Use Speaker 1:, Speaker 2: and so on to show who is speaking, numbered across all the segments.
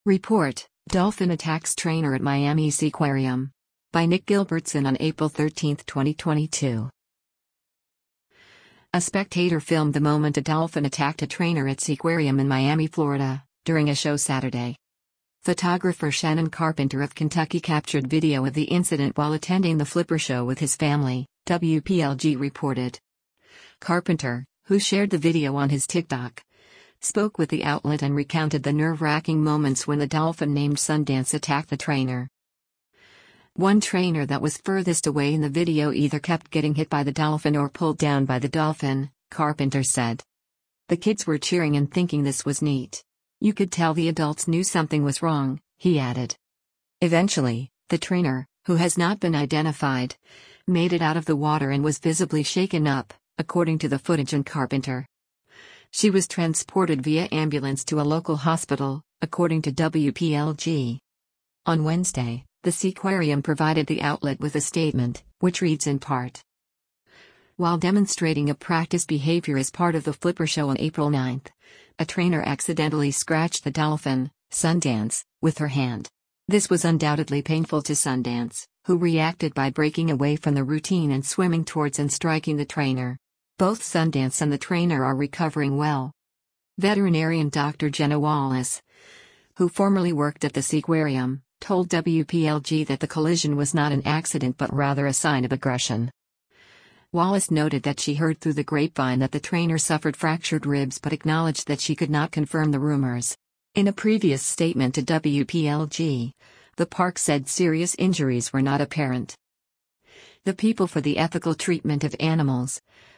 Speaker 1: Report: Dolphin attacks trainer at Miami Seaquarium. By Nick Gilbertson on April 13, 2022. A spectator filmed the moment a dolphin attacked a trainer at Seaquarium in Miami, Florida, during a show Saturday. Photographer Shannon Carpenter of Kentucky captured video of the incident while attending the Flipper Show with his family, WPLG reported. Carpenter, who shared the video on his TikTok, spoke with the outlet and recounted the nerve-wracking moments when the dolphin named Sundance attacked the trainer. One trainer that was furthest away in the video either kept getting hit by the dolphin or pulled down by the dolphin, Carpenter said. The kids were cheering and thinking this was neat. You could tell the adults knew something was wrong, he added. Eventually, the trainer, who has not been identified, made it out of the water and was visibly shaken up, according to the footage and Carpenter. She was transported via ambulance to a local hospital, according to WPLG. On Wednesday, the Seaquarium provided the outlet with a statement, which reads in part. While demonstrating a practice behavior as part of the Flipper Show on April 9, a trainer accidentally scratched the dolphin, Sundance, with her hand. This was undoubtedly painful to Sundance, who reacted by breaking away from the routine and swimming towards and striking the trainer. Both Sundance and the trainer are recovering well. Veterinarian Dr. Jenna Wallace, who formerly worked at the Seaquarium, told WPLG that the collision was not an accident but rather a sign of aggression. Wallace noted that she heard through the grapevine that the trainer suffered fractured ribs but acknowledged that she could not confirm the rumors. In a previous statement to WPLG, the park said serious injuries were not apparent. The People for the Ethical Treatment of Animals,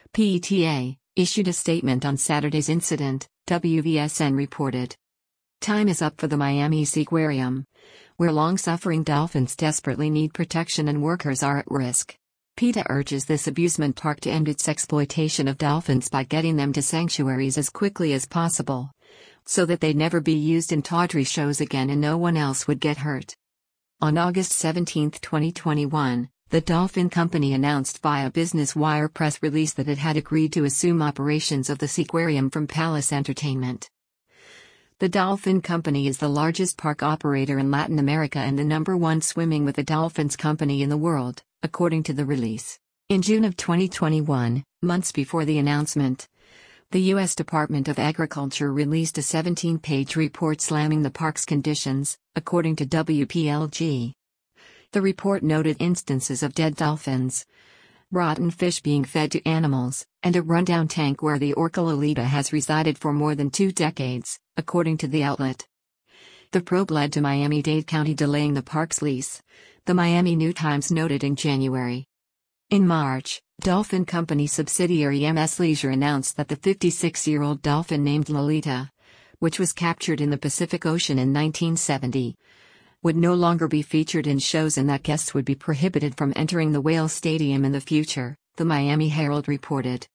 Speaker 1: PETA, issued a statement on Saturday's incident, WVSN reported. Time is up for the Miami Seaquarium, where long-suffering dolphins desperately need protection and workers are at risk. PETA urges this amusement park to end its exploitation of dolphins by getting them to sanctuaries as quickly as possible, so that they'd never be used in tawdry shows again and no one else would get hurt. On August 17, 2021, the Dolphin Company announced via Business Wire press release that it had agreed to assume operations of the Seaquarium from Palace Entertainment. The Dolphin Company is the largest park operator in Latin America and the #1 swimming with the dolphins company in the world, according to the release. In June of 2021, months before the announcement, the U.S. Department of Agriculture released a 17-page report slamming the park's conditions, according to WPLG. The report noted instances of dead dolphins, rotten fish being fed to animals, and a rundown tank where the orca Lolita has resided for more than 2 decades, according to the outlet. The probe led to Miami-Dade County delaying the park's lease, the Miami New Times noted in January. In March, Dolphin Company subsidiary MS Leisure announced that the 56-year-old dolphin named Lolita, which was captured in the Pacific Ocean in 1970, would no longer be featured in shows and that guests would be prohibited from entering the Whale Stadium in the future, the Miami Herald reported.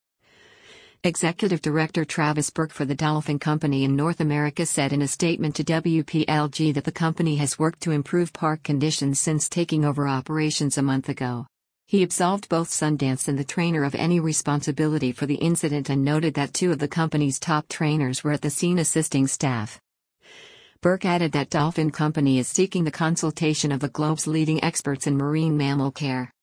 Speaker 1: Executive Director Travis Burke for the Dolphin Company in North America said in a statement to WPLG that the company has worked to improve park conditions since taking over operations a month ago. He absolved both Sundance and the trainer of any responsibility for the incident and noted that 2 of the company's top trainers were at the scene assisting staff. Burke added that Dolphin Company is seeking the consultation of the globe's leading experts in marine mammal care.